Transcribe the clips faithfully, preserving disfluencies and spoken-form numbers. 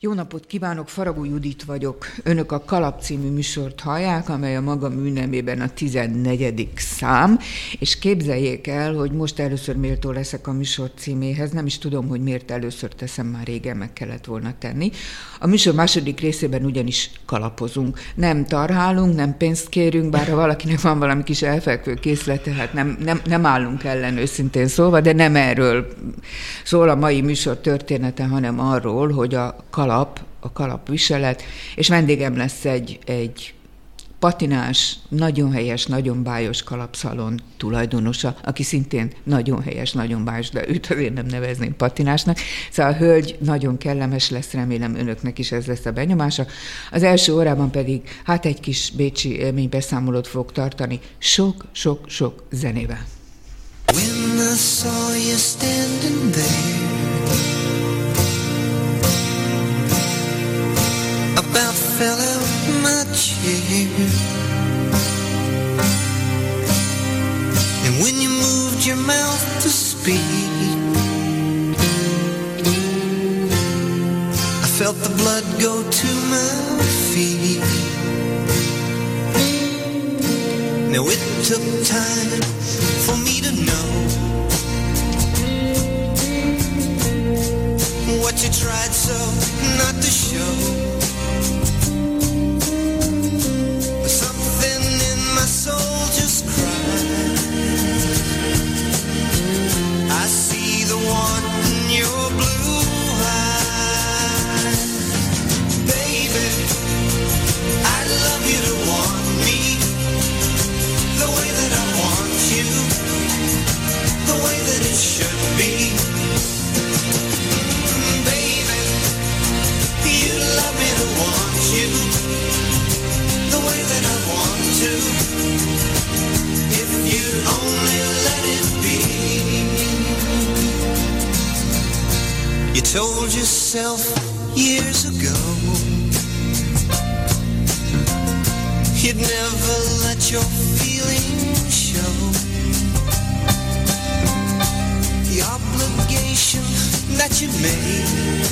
Jó napot kívánok, Faragó Judit vagyok. Önök a Kalap című műsort hallják, amely a maga műnemében a tizennegyedik szám, és képzeljék el, hogy most először méltó leszek a műsor címéhez, nem is tudom, hogy miért először teszem, már régen meg kellett volna tenni. A műsor második részében ugyanis kalapozunk. Nem tarhálunk, nem pénzt kérünk, bár ha valakinek van valami kis elfekvő készlete, hát nem, nem, nem állunk ellen őszintén szólva, de nem erről szól a mai műsor története, hanem arról, hogy a kalap, a kalapviselet, és vendégem lesz egy, egy patinás, nagyon helyes, nagyon bájos kalapszalon tulajdonosa, aki szintén nagyon helyes, nagyon bájos, de őt azért nem nevezném patinásnak. Szóval a hölgy nagyon kellemes lesz, remélem önöknek is ez lesz a benyomása. Az első órában pedig hát egy kis bécsi élménybeszámolót fog tartani, sok-sok-sok zenével. When I saw you standing there, about fell out my chair. And when you moved your mouth to speak, I felt the blood go to my feet. Now it took time for me to know what you tried so not to show. Something in my soul just cried. I see the one in your blue eyes. Baby, I'd love you to want me the way that I want you, the way that it should be. Baby, you'd love me to want you the way that I want to, if you'd only let it be. You told yourself years ago you'd never let your feelings show. The obligation that you made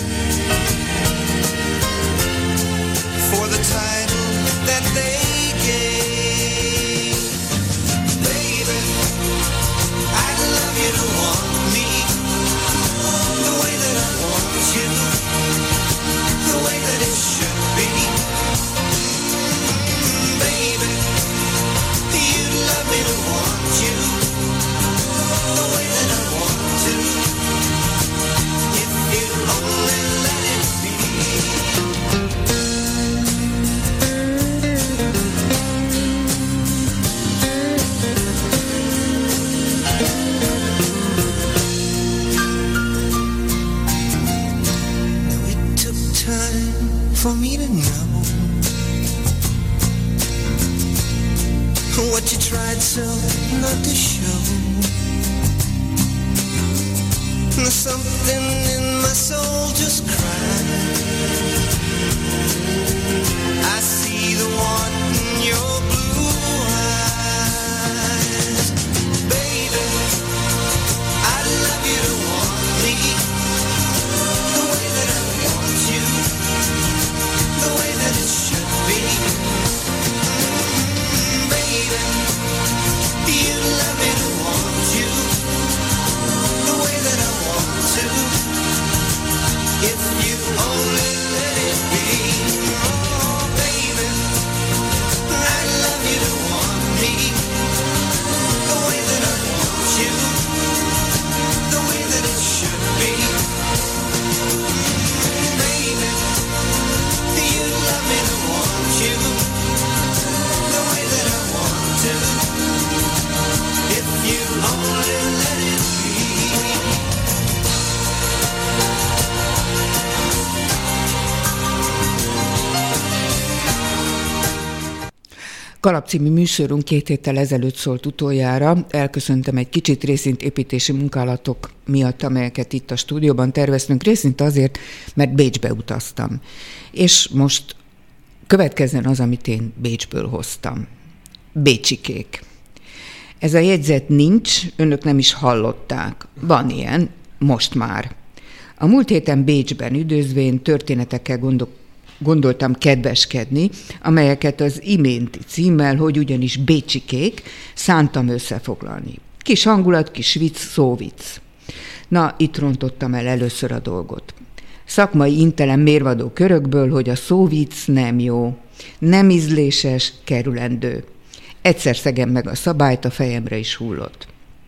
for the title that they gave. Baby, I'd love you to want me the way that I want you, the way that it should be. Baby, you'd love me to want you the way that I want to, if you'd only let it be. For me to know what you tried so not to show. Something in my soul just cried. I see the one in your blue eyes. Baby, I'd love you to want me the way that I want you, the way that it should be. Baby, you'd love me to want you the way that I want to, if you only let it be. Oh, baby, I'd love you to want me the way that I want you, the way that it should be. Baby, you'd love me to want you the way that I want to, if you only let it be. Kalap című műsorunk két héttel ezelőtt szólt utoljára. Elköszöntem egy kicsit részint építési munkálatok miatt, amelyeket itt a stúdióban terveztünk, részint azért, mert Bécsbe utaztam. És most következzen az, amit én Bécsből hoztam. Bécsikék. Ez a jegyzet nincs, önök nem is hallották. Van ilyen, most már. A múlt héten Bécsben üdvözvén történetekkel gondol- gondoltam kedveskedni, amelyeket az iménti címmel, hogy ugyanis bécsikék, szántam összefoglalni. Kis hangulat, kis vicc, szóvicc. Na, itt rontottam el először a dolgot. Szakmai intelem mérvadó körökből, hogy a szóvicc nem jó, nem ízléses, kerülendő. Egyszer szegem meg a szabályt, a fejemre is hullott.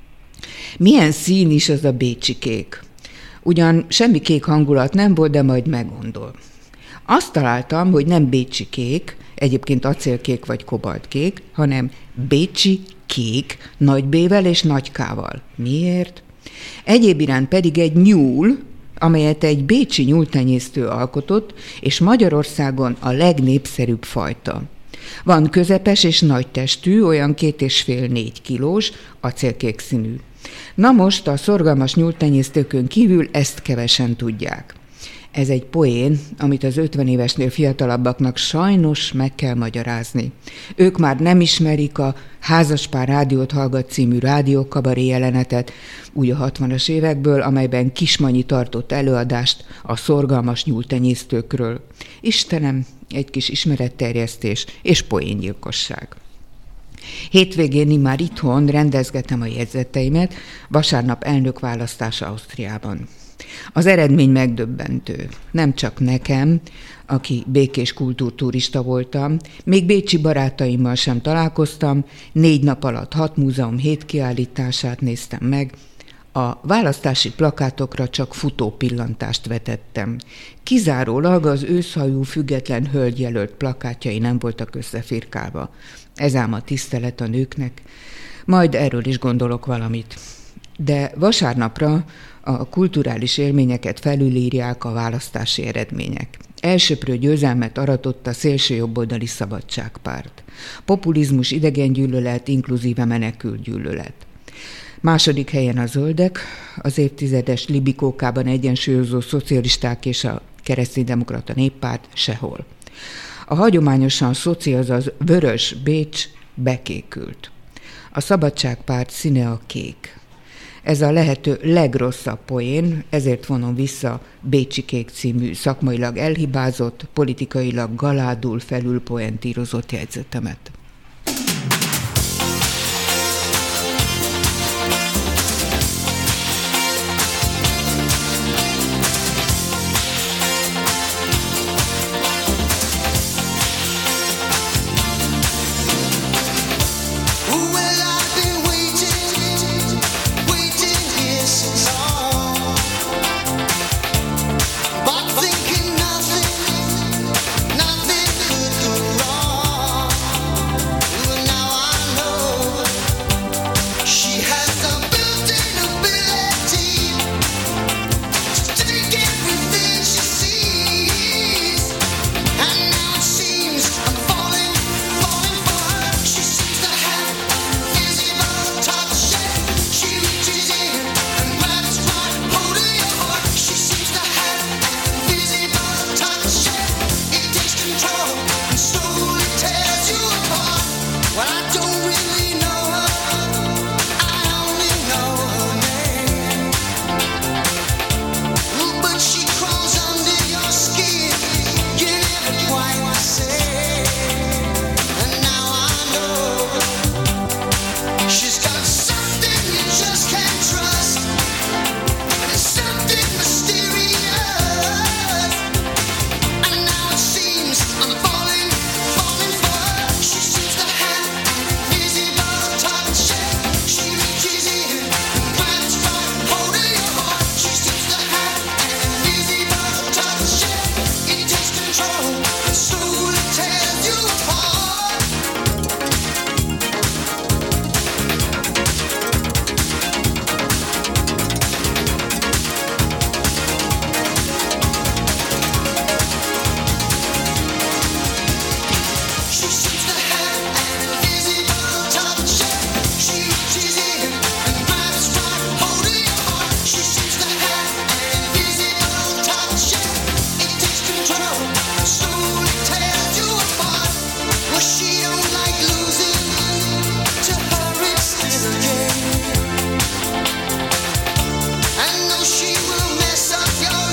Milyen szín is az a bécsi kék? Ugyan semmi kék hangulat nem volt, de majd meggondol. Azt találtam, hogy nem bécsi kék, egyébként acélkék vagy kobaltkék, hanem bécsi kék, nagy B-vel és nagy K-val. Miért? Egyéb iránt pedig egy nyúl, amelyet egy bécsi nyúltenyésztő alkotott, és Magyarországon a legnépszerűbb fajta. Van közepes és nagy testű, olyan két és fél négy kilós, acélkék színű. Na most a szorgalmas nyúltenyésztőkön kívül ezt kevesen tudják. Ez egy poén, amit az ötven évesnél fiatalabbaknak sajnos meg kell magyarázni. Ők már nem ismerik a Házaspár rádiót hallgat című rádiókabaré jelenetet, úgy a hatvanas évekből, amelyben Kismanyi tartott előadást a szorgalmas nyúltenyésztőkről. Istenem, egy kis ismeretterjesztés és poéngyilkosság. Hétvégén immár itthon rendezgetem a jegyzeteimet, vasárnap elnökválasztás Ausztriában. Az eredmény megdöbbentő. Nem csak nekem, aki békés kultúrturista voltam, még bécsi barátaimmal sem találkoztam, négy nap alatt hat múzeum hét kiállítását néztem meg, a választási plakátokra csak futó pillantást vetettem. Kizárólag az őszhajú független hölgyjelölt plakátjai nem voltak összefirkálva. Ez ám a tisztelet a nőknek. Majd erről is gondolok valamit. De vasárnapra a kulturális élményeket felülírják a választási eredmények. Elsöprő győzelmet aratott a szélsőjobboldali Szabadságpárt. Populizmus, idegengyűlölet, inkluzíve menekültgyűlölet. Második helyen a zöldek, az évtizedes libikókában egyensúlyozó szocialisták és a kereszténydemokrata néppárt sehol. A hagyományosan szoci, azaz vörös Bécs bekékült. A Szabadságpárt színe a kék. Ez a lehető legrosszabb poén, ezért vonom vissza Bécsi kék című szakmailag elhibázott, politikailag galádul felülpoentírozott jegyzetemet. She will mess up your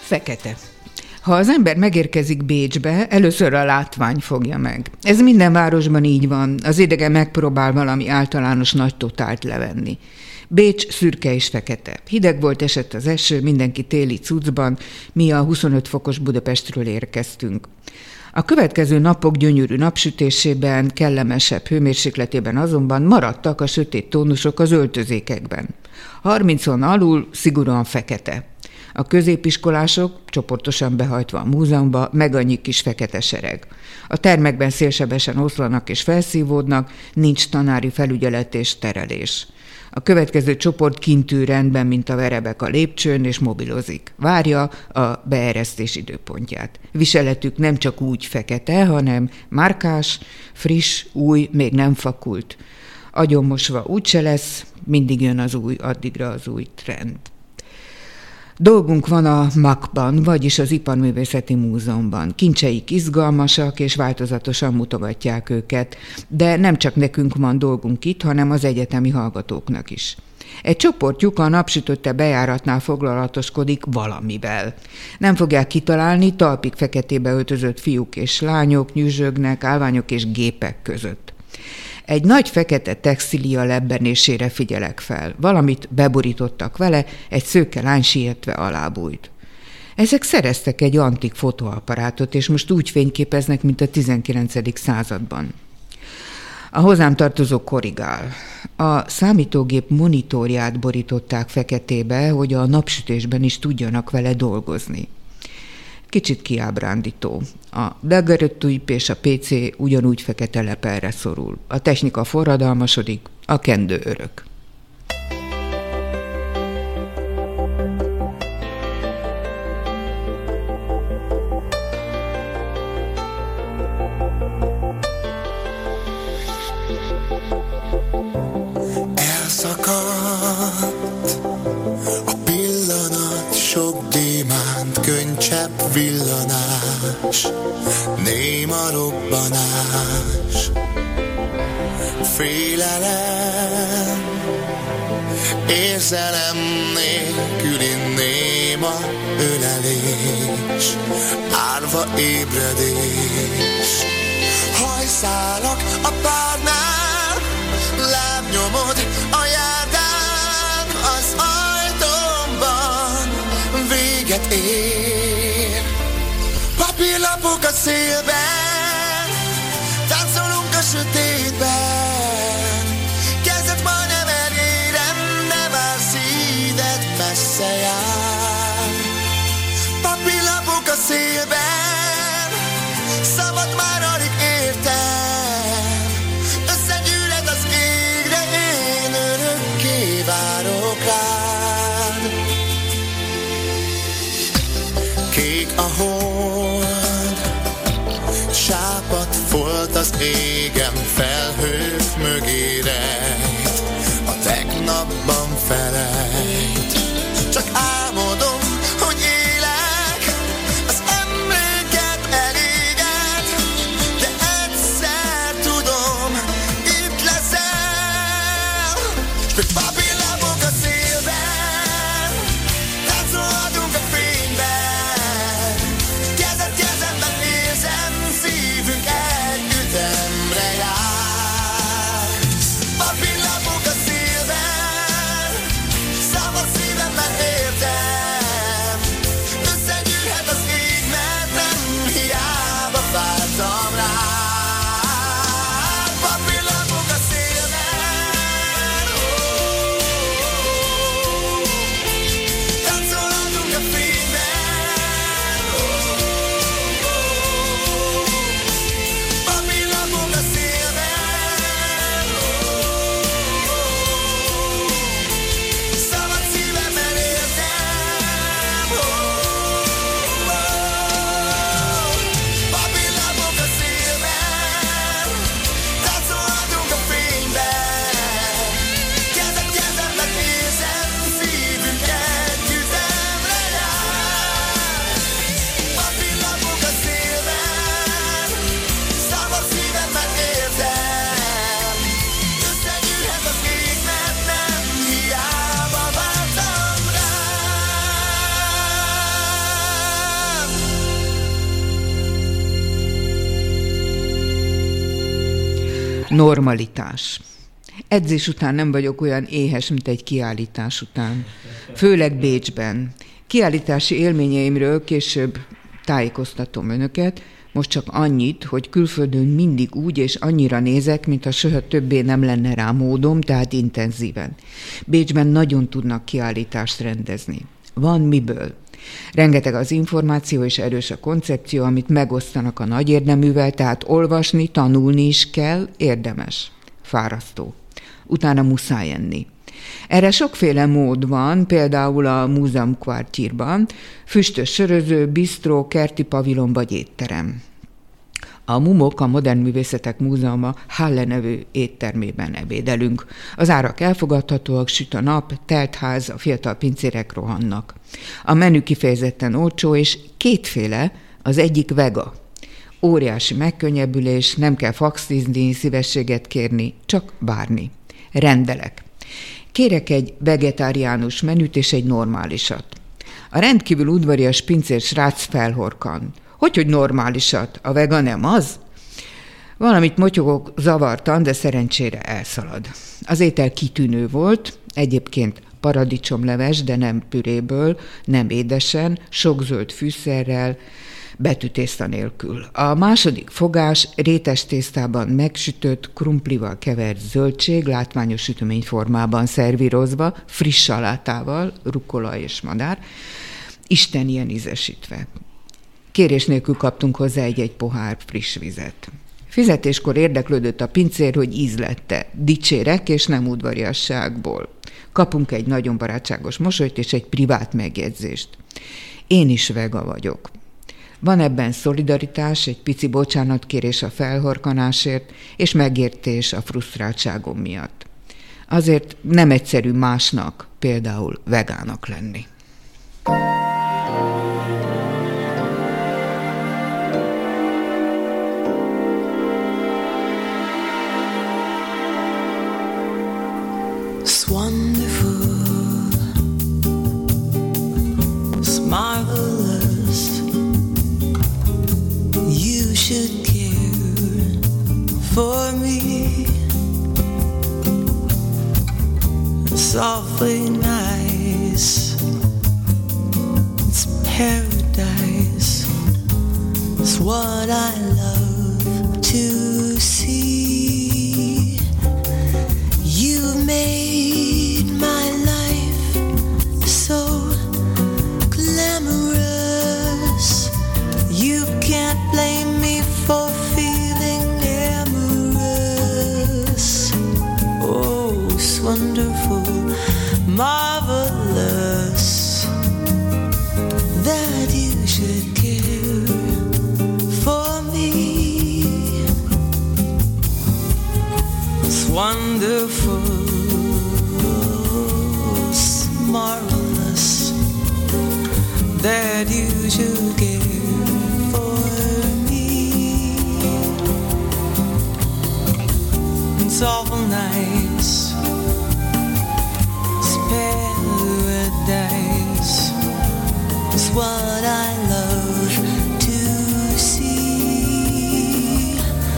Fekete. Ha az ember megérkezik Bécsbe, először a látvány fogja meg. Ez minden városban így van, az idegen megpróbál valami általános nagy totált levenni. Bécs szürke és fekete. Hideg volt, esett az eső, mindenki téli cuccban, mi a huszonöt fokos Budapestről érkeztünk. A következő napok gyönyörű napsütésében, kellemesebb hőmérsékletében azonban maradtak a sötét tónusok az öltözékekben. harmincon alul szigorúan fekete. A középiskolások, csoportosan behajtva a múzeumba, meg annyi kis fekete sereg. A termekben szélsebesen oszlanak és felszívódnak, nincs tanári felügyelet és terelés. A következő csoport kint ül rendben, mint a verebek a lépcsőn, és mobilozik. Várja a beeresztés időpontját. Viseletük nem csak úgy fekete, hanem márkás, friss, új, még nem fakult. Agyonmosva úgyse lesz, mindig jön az új, addigra az új trend. Dolgunk van a makban, vagyis az Iparművészeti Múzeumban. Kincseik izgalmasak és változatosan mutogatják őket, de nem csak nekünk van dolgunk itt, hanem az egyetemi hallgatóknak is. Egy csoportjuk a napsütötte bejáratnál foglalatoskodik valamivel. Nem fogják kitalálni, talpig feketébe öltözött fiúk és lányok nyüzsögnek, állványok és gépek között. Egy nagy fekete textília lebbenésére figyelek fel. Valamit beborítottak vele, egy szőke lány sietve alábújt. Ezek szereztek egy antik fotóapparátot, és most úgy fényképeznek, mint a tizenkilencedik században. A hozzám tartozó korrigál. A számítógép monitorját borították feketébe, hogy a napsütésben is tudjanak vele dolgozni. Kicsit kiábrándító. A daguerreotyp és a pé cé ugyanúgy fekete lepelre szorul. A technika forradalmasodik, a kendő örök. Elszakadt a pillanat, sok gyémánt könycsepp villanás, néma robbanás, félelem, érzelem nélküli néma ölelés, árva ébredés, hajszálak a párnál, lábnyomod a járdán, az ajtómban véget ér. Papírlapok a szélben, táncolunk a sötétben, kezed majdnem elérem, de már szíved messze jár. Papírlapok a szélben, szabad már alig értem, összegyűled az égre, én örökké várok rád. Kék a hold, sápadt folt az égem, felhők mögé rejt, a tegnapban felejt. Csak álmodom, hogy élek, az emléket eléget, de egyszer tudom, itt leszel. S még papírlapok a szélben, táncolhatunk a fényben, kezed kezemben érzem, szívünk egy ütemre Normalitás. Edzés után nem vagyok olyan éhes, mint egy kiállítás után. Főleg Bécsben. Kiállítási élményeimről később tájékoztatom önöket, most csak annyit, hogy külföldön mindig úgy és annyira nézek, mintha soha többé nem lenne rá módom, tehát intenzíven. Bécsben nagyon tudnak kiállítást rendezni. Van miből. Rengeteg az információ és erős a koncepció, amit megosztanak a nagy érdeművel, tehát olvasni, tanulni is kell, érdemes. Fárasztó. Utána muszáj enni. Erre sokféle mód van, például a Múzeum Quartierban, füstös söröző, bisztró, kerti pavilon vagy étterem. A Mumok, a Modern Művészetek Múzeuma Halle nevű éttermében ebédelünk. Az árak elfogadhatóak, süt a nap, telt ház, a fiatal pincérek rohannak. A menü kifejezetten olcsó, és kétféle, az egyik vega. Óriási megkönnyebbülés, nem kell faxizni, szívességet kérni, csak várni. Rendelek. Kérek egy vegetáriánus menüt és egy normálisat. A rendkívül udvarias pincér srác felhorkan. Hogyhogy normálisat? A vega nem az? Valamit motyogok zavartan, de szerencsére elszalad. Az étel kitűnő volt, egyébként paradicsomleves, de nem püréből, nem édesen, sok zöld fűszerrel, betűtészta nélkül. A második fogás rétes tésztában megsütött, krumplival kevert zöldség, látványos süteményformában szervírozva, friss salátával, rukola és madár, Isten ilyen ízesítve. Kérés nélkül kaptunk hozzá egy-egy pohár friss vizet. Fizetéskor érdeklődött a pincér, hogy ízlette, dicsérek és nem udvariasságból. Kapunk egy nagyon barátságos mosolyt és egy privát megjegyzést. Én is vega vagyok. Van ebben szolidaritás, egy pici bocsánatkérés a felhorkanásért, és megértés a frusztráltságom miatt. Azért nem egyszerű másnak, például vegának lenni. It's wonderful, it's marvelous. You should care for me. It's awfully nice. It's paradise. It's what I love to see. You made my life so glamorous. You can't blame me for feeling amorous. Oh, it's wonderful, marvelous that you should care for me. It's wonderful, it's marvelous that you should care. It's awful nice. It's paradise. It's what I love to see.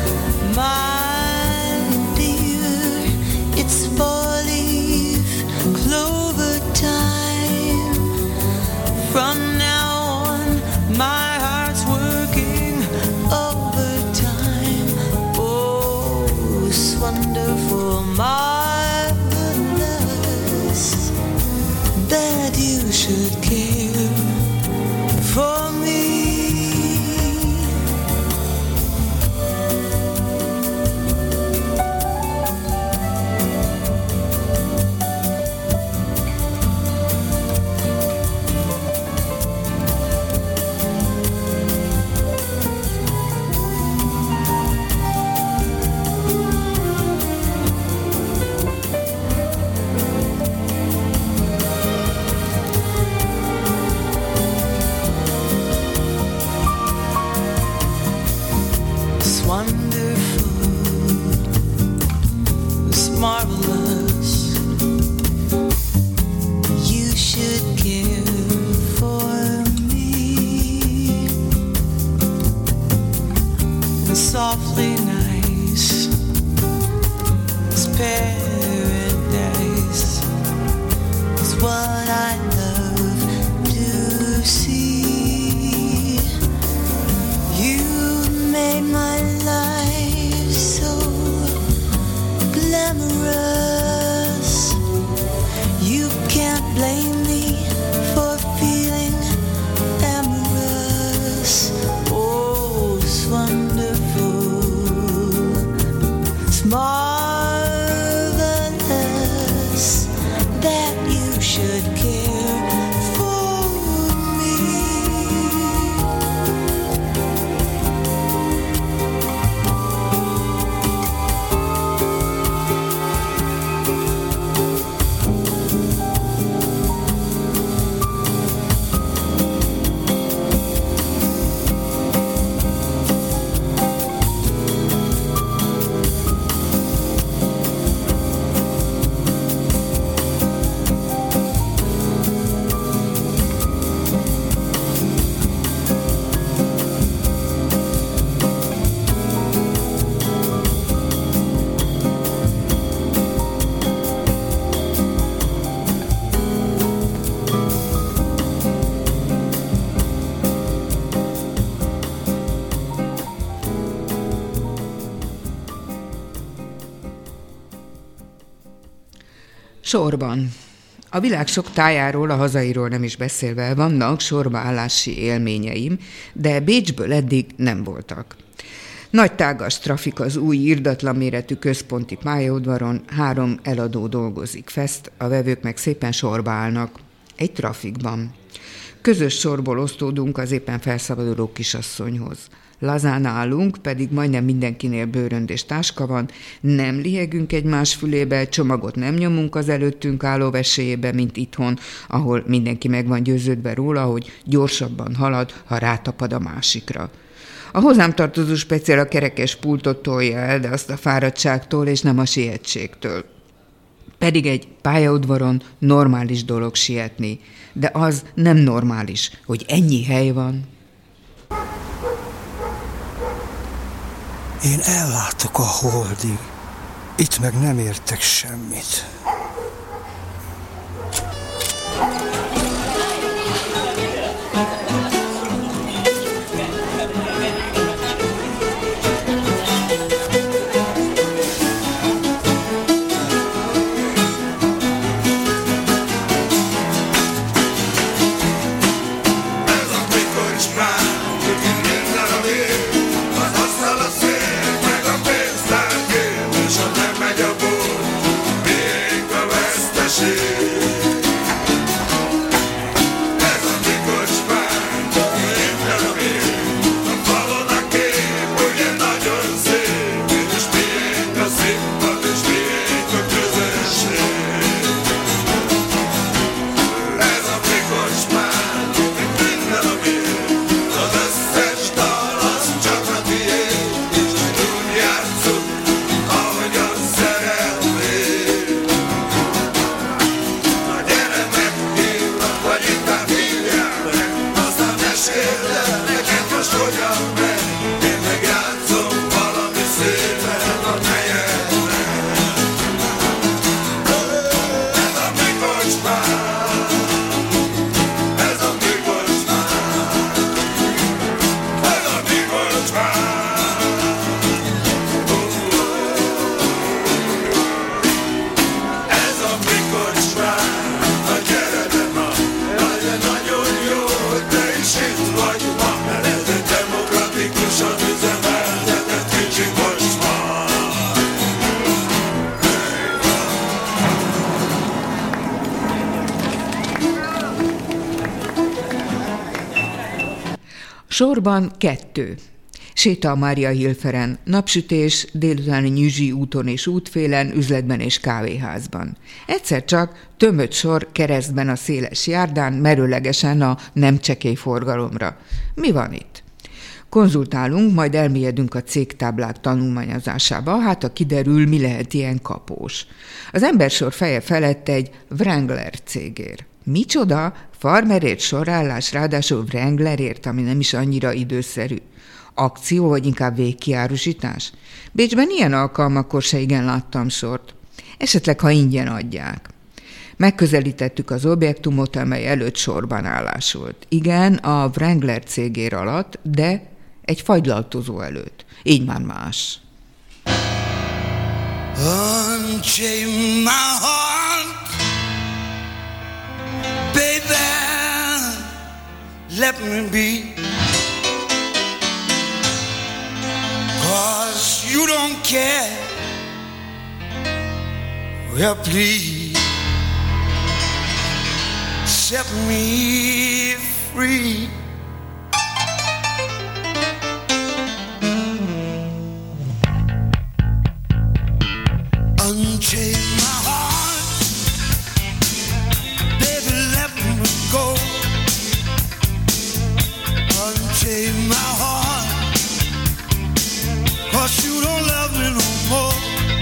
My dear, it's four-leaf clover time. From now on, my heart's working overtime. Oh, it's wonderful, marvelous that you should care for me. Marvelous, you should care for me. And softly nice, paradise is what I love to see. You made my life so glamorous. You can't blame me for feeling amorous. Oh, it's wonderful. It's marvelous that you should care for me. Sorban. A világ sok tájáról, a hazairól nem is beszélve vannak sorbaállási élményeim, de Bécsből eddig nem voltak. Nagy tágas trafik az új irdatlan méretű központi pályaudvaron, három eladó dolgozik fest, a vevők meg szépen sorba állnak. Egy trafikban. Közös sorból osztódunk az éppen felszabaduló kisasszonyhoz. Lazán állunk, pedig majdnem mindenkinél bőrönd és táska van, nem lihegünk egymás fülébe, csomagot nem nyomunk az előttünk álló vesélyébe, mint itthon, ahol mindenki meg van győződve róla, hogy gyorsabban halad, ha rátapad a másikra. A hozzám tartozó speciál a kerekes pultot tolja el, de azt a fáradtságtól és nem a sietségtől. Pedig egy pályaudvaron normális dolog sietni, de az nem normális, hogy ennyi hely van. Én ellátok a holdig, itt meg nem értek semmit. Sorban kettő. Séta a Mária Hilferen, napsütés, délutáni Nyüzsi úton és útfélen, üzletben és kávéházban. Egyszer csak tömött sor keresztben a széles járdán, merőlegesen a nem csekély forgalomra. Mi van itt? Konzultálunk, majd elmélyedünk a cégtáblák tanulmányozásába, hát ha kiderül, mi lehet ilyen kapós. Az embersor feje felett egy Wrangler cégér. Micsoda? Farmerért sorállás, ráadásul Wranglerért, ami nem is annyira időszerű. Akció, vagy inkább végkiárusítás? Bécsben ilyen alkalmakkor se igen láttam sort. Esetleg, ha ingyen adják. Megközelítettük az objektumot, amely előtt sorban állásult. Igen, a Wrangler cégér alatt, de egy fagylaltozó előtt. Így már más. Unchain my heart, baby, let me be, 'cause you don't care, well please, set me free. Unchain my heart, baby, let me go. Unchain my heart, 'cause you don't love me no more.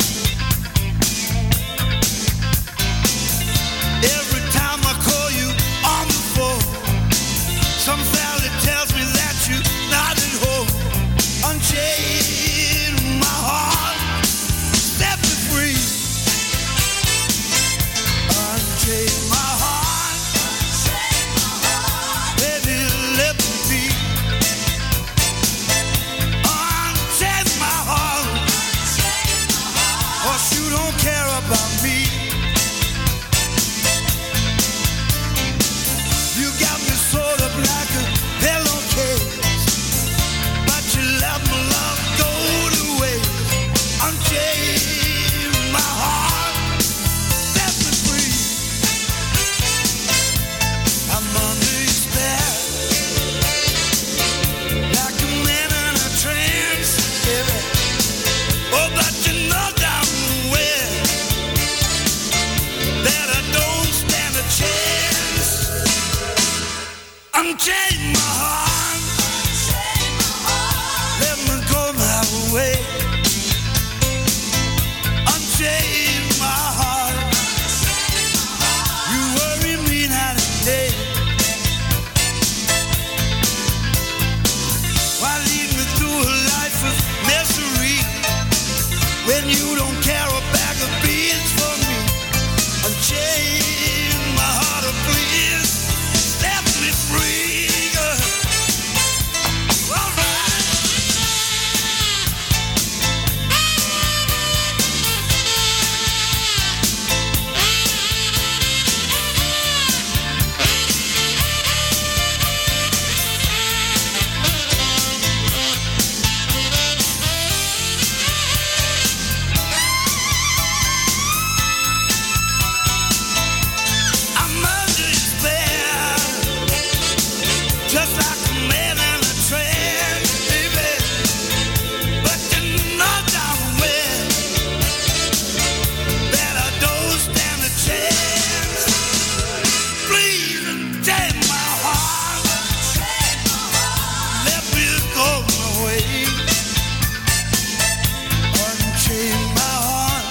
Every time I call you on the phone, some valley tells me that you're not at home. Unchain my heart, set me free. Unchain my heart, baby, let me be. Unchain my heart, 'cause you don't care about me. You got me sort of like a pillowcase, but you let my love go to waste. Unchain my heart, set me free. I'm under your spell, like a man in a trance, baby. Oh, but you know damn well that I don't stand a chance. Unchain my heart, let me go my way. Unchain my heart, you worry me night and day. Why lead me through a life of misery when you don't care a bag of beans for me? Unchain my heart, oh please, set me free, girl. All right. I'm under your spell, just like a man in a trance, baby. But you know damn well that I don't stand a chance. Please unchain my heart, let me go my way. Unchain my heart,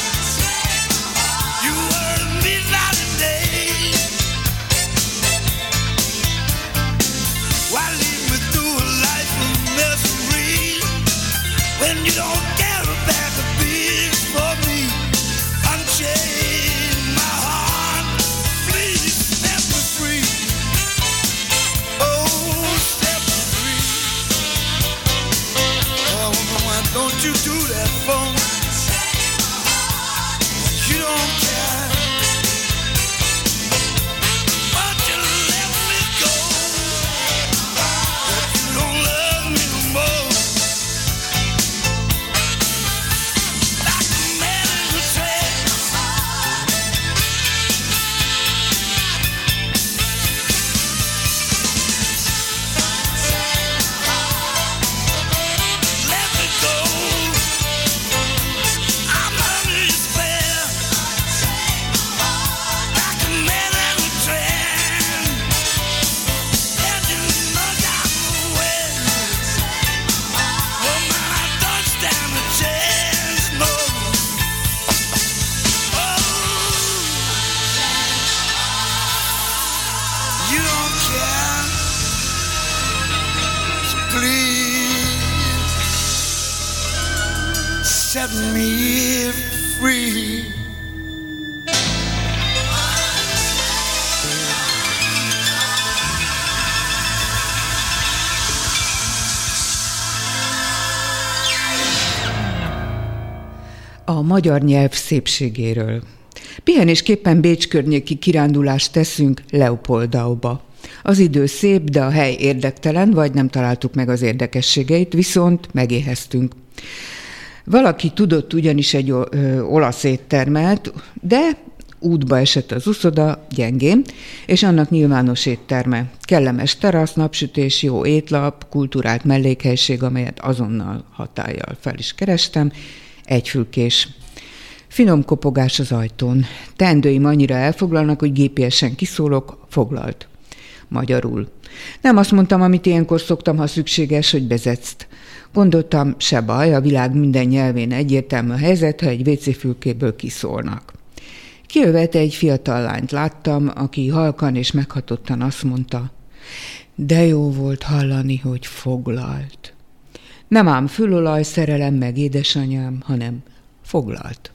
you worry me night and day. Why lead me through a life of misery when you don't care a bag of beans for me? Unchain my heart, please set me free. Oh, set me free. Oh, why don't you do that for me? You don't care. Won't you let me go? You don't love me no more. Like a man in a trance. Let me go. I'm under your spell, like a man in a trance. And you know damn well, oh man, I don't stand a chance, no. Oh, you don't care, so please set me free. A magyar nyelv szépségéről. Pihenésképpen Bécs környéki kirándulást teszünk Leopoldauba. Az idő szép, de a hely érdektelen, vagy nem találtuk meg az érdekességeit, viszont megéheztünk. Valaki tudott ugyanis egy ö, olasz éttermet, de útba esett az uszoda, gyengén, és annak nyilvános étterme. Kellemes terasz, napsütés, jó étlap, kulturált mellékhelység, amelyet azonnal hatállyal fel is kerestem, egy fülkés. Finom kopogás az ajtón. Teendőim annyira elfoglalnak, hogy gé pé esen kiszólok, foglalt. Magyarul. Nem azt mondtam, amit ilyenkor szoktam, ha szükséges, hogy bezetsz. Gondoltam, se baj, a világ minden nyelvén egyértelmű a helyzet, ha egy vé cé fülkéből kiszólnak. Kijövet egy fiatal lányt láttam, aki halkan és meghatottan azt mondta, de jó volt hallani, hogy foglalt. Nem ám fülolaj, szerelem meg édesanyám, hanem foglalt.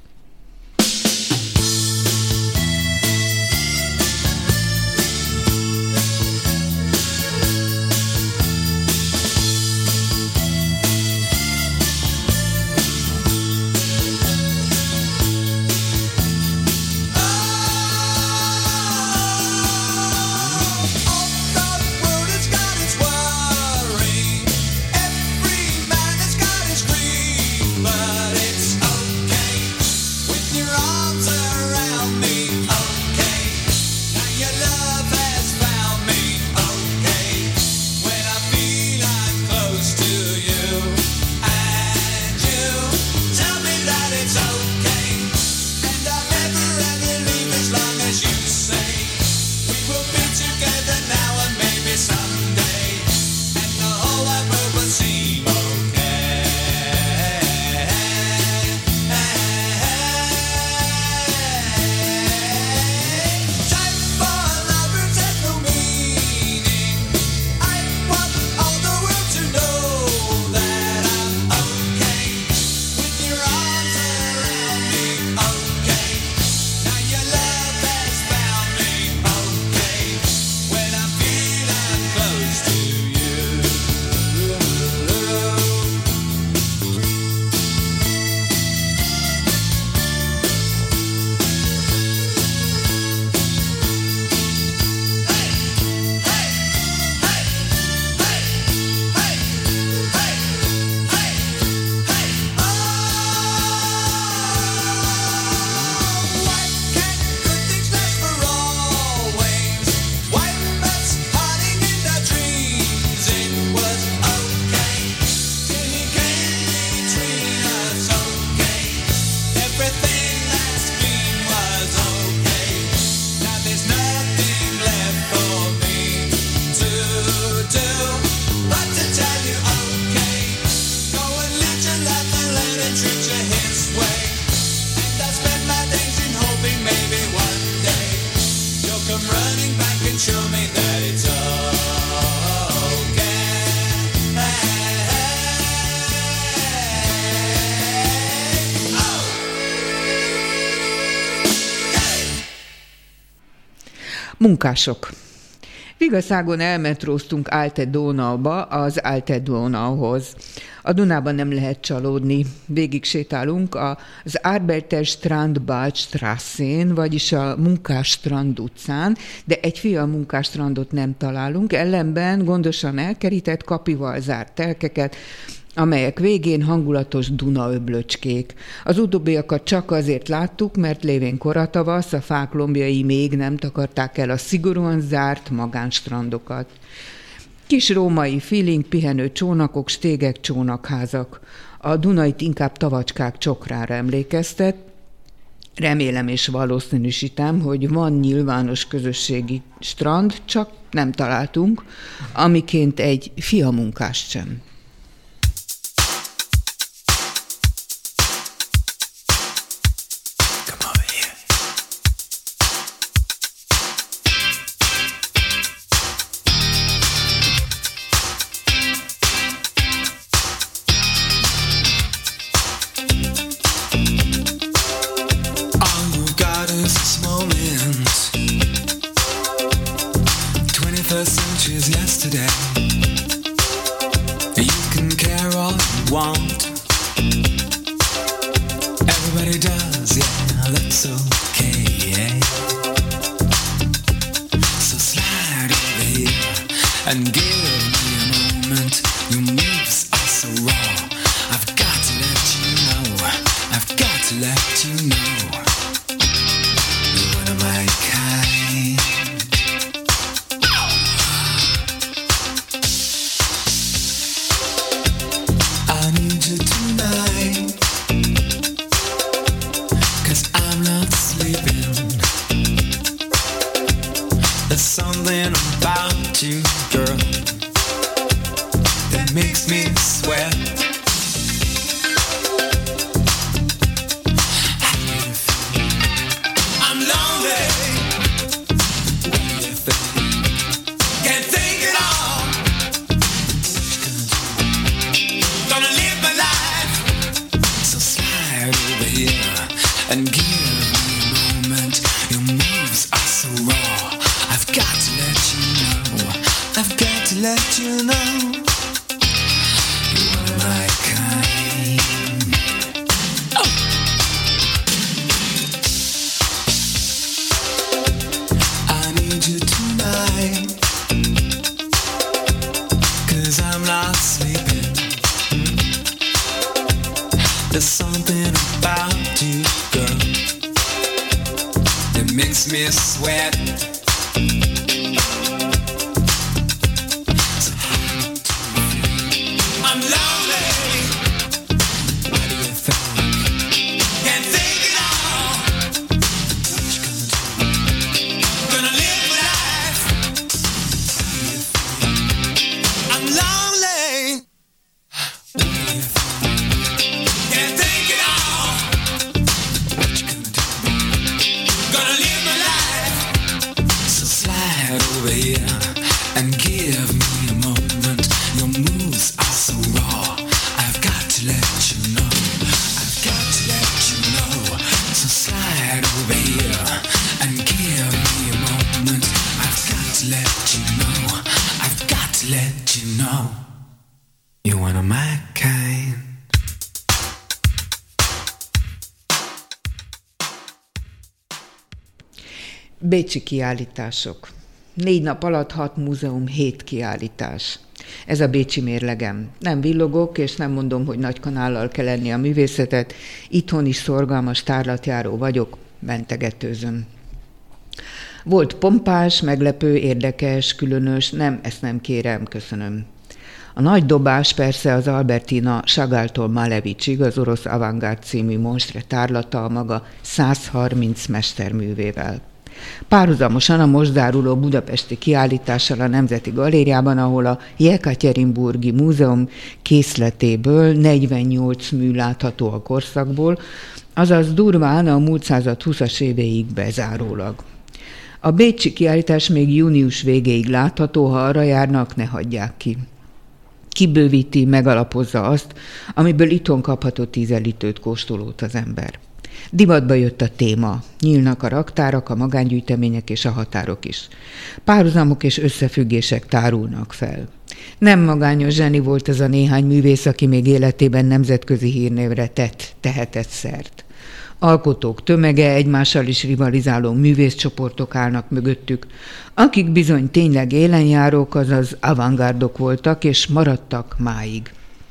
Munkások. Vigaszágon elmetróztunk Alte Donauba, az Alte Donauhoz. A Dunában nem lehet csalódni. Végig sétálunk az Arbeiter Strandbad Strasszén, vagyis a Munkásstrand utcán, de egy fia munkásstrandot nem találunk, ellenben gondosan elkerített, kapival zárt telkeket, amelyek végén hangulatos Dunaöblöcskék. Az utóbbiakat csak azért láttuk, mert lévén koratavasz, a fák lombjai még nem takarták el a szigorúan zárt magánstrandokat. Kis római feeling, pihenő csónakok, stégek, csónakházak. A Dunait inkább tavacskák csokrára emlékeztet. Remélem és valószínűsítem, hogy van nyilvános közösségi strand, csak nem találtunk, amiként egy fiamunkást sem. want. Everybody does, yeah, that's okay, yeah. So slide over here and give me a moment. Your moves are so raw. I've got to let you know. I've got to let you know. You're one of my kind. I need you tonight, 'cause I'm not sleeping. There's something about you, girl, that makes me sweat. I'm lonely. What do you think? Can't think at all. Gonna live my life. So slide over here and give me a moment. Your moves are so raw. I've got to let you know. I've got to let you know. You're one of my kind. Oh. I need you tonight, 'cause I'm not sleeping. There's something about you, girl, that makes me sweat. So I'm lonely. What do you think? Can't think at all. What you gonna do? Gonna live my life. What do you think? I'm lonely. What do you think? Can't think at all. What you gonna do? Gonna live my life. So slide over here and give me a moment. Your moves are so raw. I've got to let you know. I've got to let you know. So slide over here and give me a moment. I've got to let you know. I've got to let you know. You're one of my kind. Bécsi kiállítások. Négy nap alatt hat múzeum, hét kiállítás. Ez a bécsi mérlegem. Nem villogok, és nem mondom, hogy nagy kanállal kell lenni a művészetet. Itthon is szorgalmas tárlatjáró vagyok, mentegetőzöm. Volt pompás, meglepő, érdekes, különös, nem, ezt nem kérem, köszönöm. A nagy dobás persze az Albertina Chagalltól Malevicsig, az orosz avantgárd című monstre tárlata a maga száz harminc mesterművével. Párhuzamosan a most záruló budapesti kiállítással a Nemzeti Galériában, ahol a Jekatyerinburgi Múzeum készletéből negyvennyolc mű látható a korszakból, azaz durván a múlt század húszas éveig bezárólag. A bécsi kiállítás még június végéig látható, ha arra járnak, ne hagyják ki. Kibővíti, megalapozza azt, amiből itthon kaphatott ízelítőt, kóstolót az ember. Divatba jött a téma, nyílnak a raktárak, a magángyűjtemények és a határok is. Párhuzamok és összefüggések tárulnak fel. Nem magányos zseni volt ez a néhány művész, aki még életében nemzetközi hírnévre tett, tehetett szert. Alkotók tömege, egymással is rivalizáló művészcsoportok állnak mögöttük, akik bizony tényleg élenjárók, azaz avantgárdok voltak, és maradtak máig.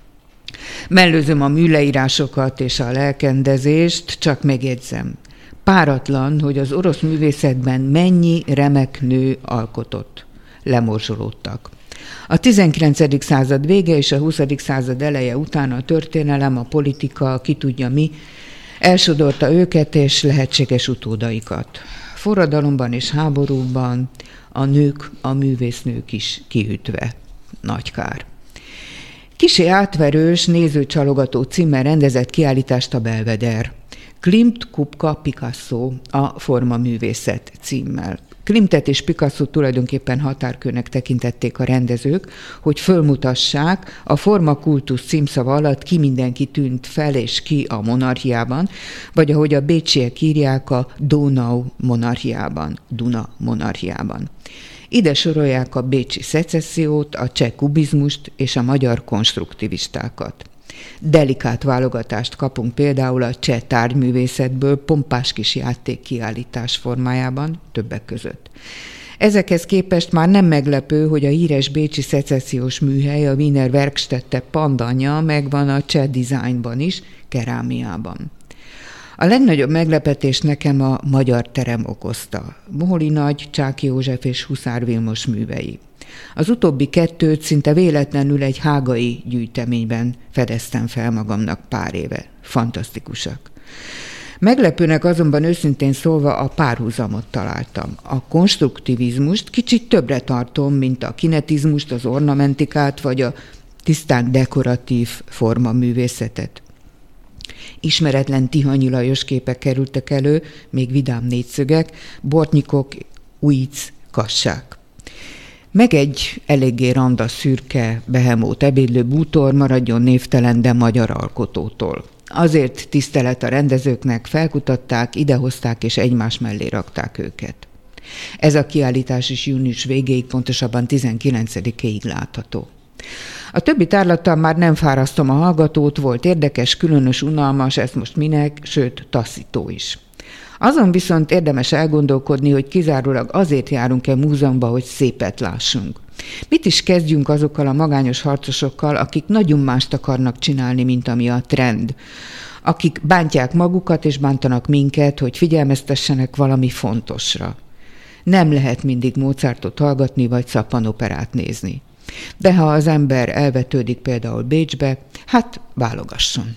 Mellőzöm a műleírásokat és a lelkendezést, csak megjegyzem. Páratlan, hogy az orosz művészetben mennyi remek nő alkotott. Lemorzsolódtak. A tizenkilencedik század vége és a huszadik század eleje után a történelem, a politika, ki tudja mi, elsodorta őket és lehetséges utódaikat. Forradalomban és háborúban a nők, a művésznők is kiütve. Nagy kár. Kissé átverős, nézőcsalogató címmel rendezett kiállítást a Belvedere. Klimt, Kupka, Picasso, a formaművészet címmel. Klimtet és Picasso tulajdonképpen határkőnek tekintették a rendezők, hogy fölmutassák a formakultusz címszava alatt ki mindenki tűnt fel és ki a monarchiában, vagy ahogy a bécsiek írják, a Donau monarchiában, Duna monarchiában. Ide sorolják a bécsi szecessziót, a cseh kubizmust és a magyar konstruktivistákat. Delikát válogatást kapunk például a cseh tárgyművészetből pompás kis játék kiállítás formájában, többek között. Ezekhez képest már nem meglepő, hogy a híres bécsi szecessziós műhely, a Wiener Werkstätte pandanja megvan a cseh dizájnban is, kerámiában. A legnagyobb meglepetés nekem a magyar terem okozta. Moholi Nagy, Csáky József és Huszár Vilmos művei. Az utóbbi kettőt szinte véletlenül egy hágai gyűjteményben fedeztem fel magamnak pár éve. Fantasztikusak. Meglepőnek azonban őszintén szólva a párhuzamot találtam. A konstruktivizmust kicsit többre tartom, mint a kinetizmust, az ornamentikát, vagy a tisztán dekoratív formaművészetet. Ismeretlen Tihanyi Lajos képek kerültek elő, még vidám négyszögek, Bortnyikok, Ujic, Kassák. Meg egy eléggé randa szürke, behemót ebédlő bútor maradjon névtelen, de magyar alkotótól. Azért tisztelet a rendezőknek, felkutatták, idehozták és egymás mellé rakták őket. Ez a kiállítás is június végéig, pontosabban tizenkilencedikéig látható. A többi tárlattal már nem fárasztom a hallgatót, volt érdekes, különös, unalmas, ezt most minek, sőt, taszító is. Azon viszont érdemes elgondolkodni, hogy kizárólag azért járunk-e múzeumba, hogy szépet lássunk. Mit is kezdjünk azokkal a magányos harcosokkal, akik nagyon mást akarnak csinálni, mint ami a trend? Akik bántják magukat és bántanak minket, hogy figyelmeztessenek valami fontosra. Nem lehet mindig Mozartot hallgatni, vagy szappanoperát nézni. De ha az ember elvetődik például Bécsbe, hát válogasson.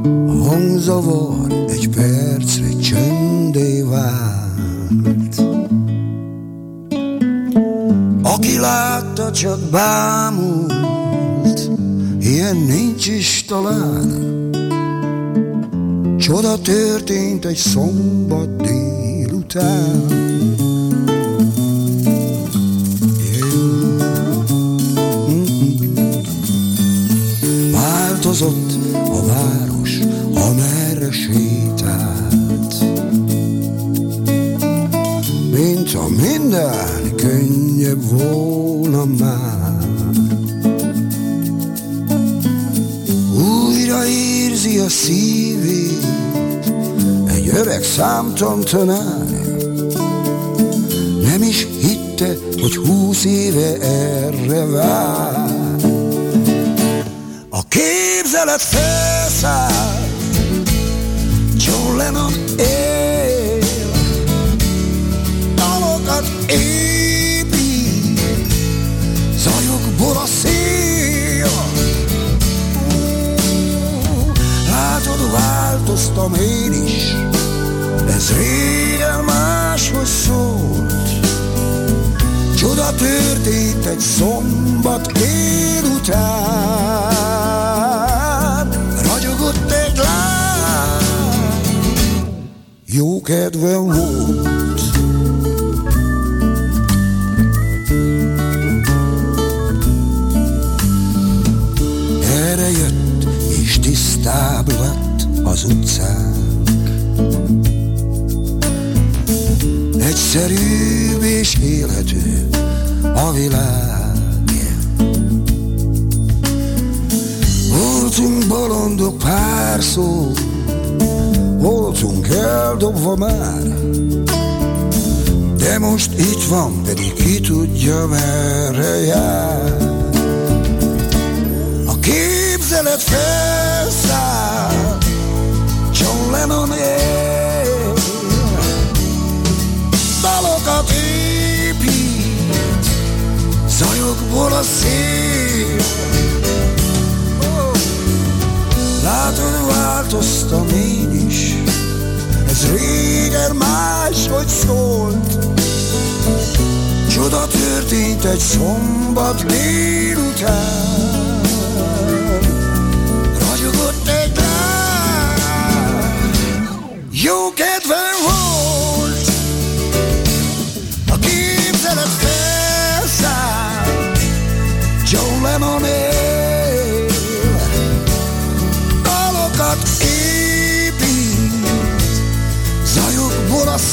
A hangzavar egy percre csöndé vált. Aki látta, csak bámult, ilyen nincs is talán. Csoda történt egy szombat délután. Változott a város, amerre sétált, mintha minden könnyebb volna már. Újra érzi a szívét egy öreg számtantanár. Nem is hitte, hogy húsz éve erre vár. A képzelet felszáll, John Lennon él, dalokat épít, zajokból a szél. Látod, változtam én is, ez régen máshogy szólt. Csoda történt egy szombat délután. Ragyogott egy lány, jó kedvem volt. Erre jött és tisztább lett az utcánk. Egyszerűbb és élhető a világ. Voltunk bolondok pár szó, voltunk eldobva már, de most itt van, pedig ki tudja merre jár. A képzelet felszáll, John Lennon él, dalokat épít, zajokból a szél. Oh. Látod, változtam én is, ez régen máshogy szólt. Csoda történt egy szombat délután. Ragyogott egy lány, jó kedvem volt. A képzelet felszáll, John Lennon él, dalokat épít, zajokból a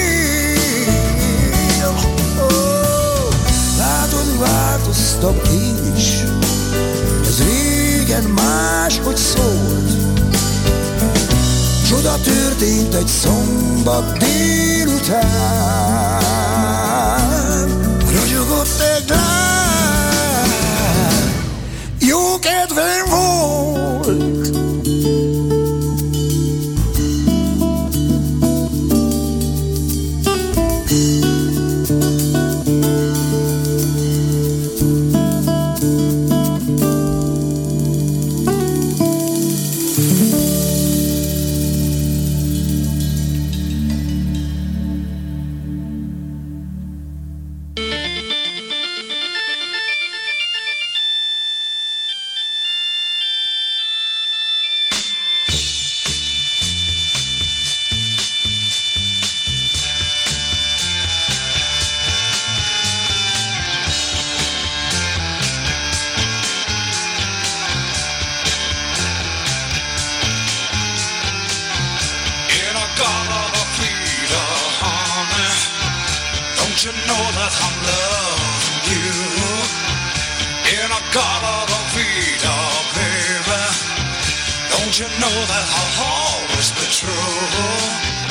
szél. Oh, látod, változtam én is, ez régen máshogy szólt. Csoda történt egy szombat délután. Ragyogott egy lány, jó kedvem volt. Don't you know that I'm loving you? In a Galata Vida, baby. Don't you know that I'll always be true?